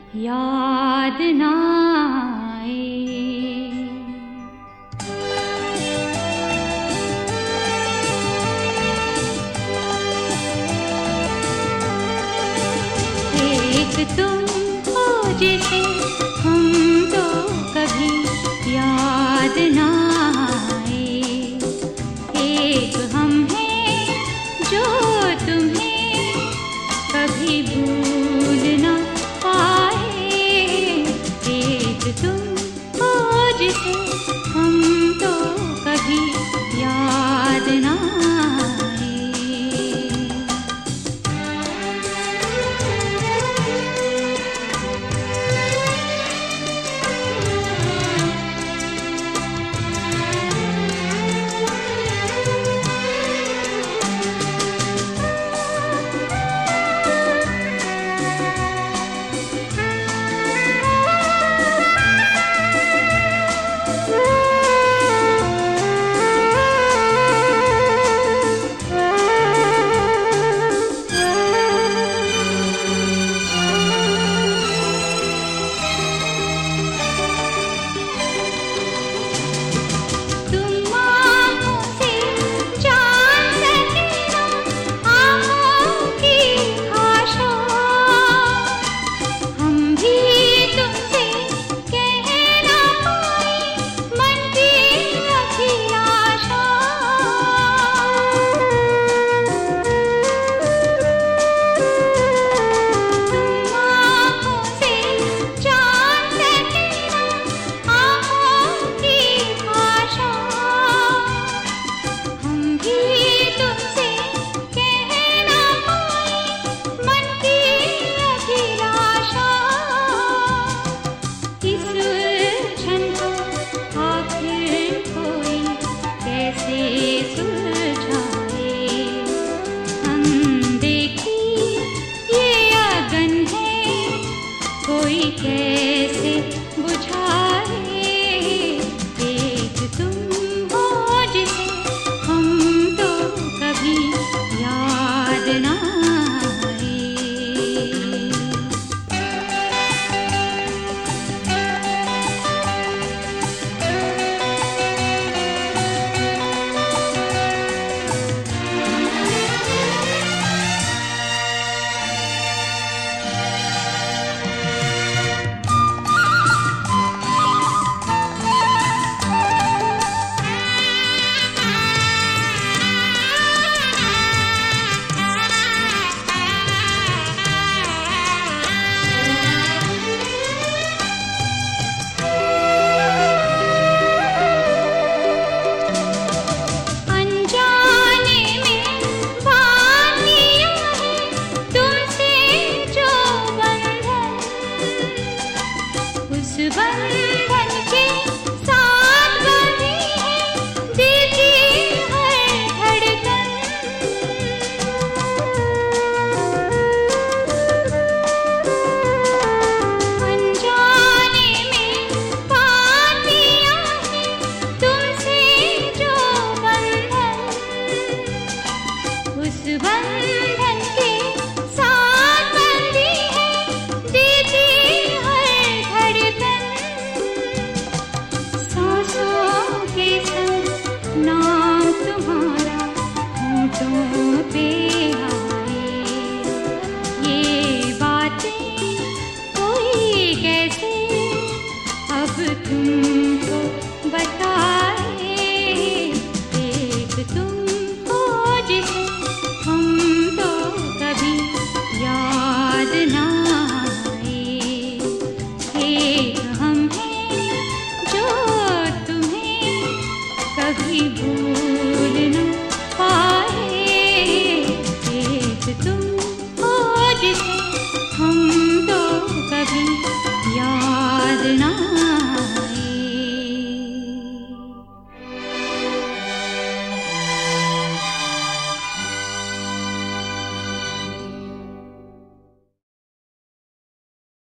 याद ना आए। एक तुम हो जिसे हम तो कभी याद ना आए, एक हम हैं जो तुम्हें कभी भूल ना पाए। एक तुम हो जिसे हम तो कभी याद ना आए। कोई कैसे बुझाए। एक तुम हो जिसे हम तो कभी याद ना आए। बंधन के साथ बंधी है दिल की हर धड़कन। अनजाने में बांध दिया है तुमसे जो बंधन, उस बंधन के साथ बंधी है दिल की हर धड़कन। नाम तुम्हारा होठों पे आए, ये बातें कोई कैसे अब तुमको बताए। एक तुम हो जिसे हम तो कभी याद ना आए, एक हम हैं जो तुम्हें कभी भूल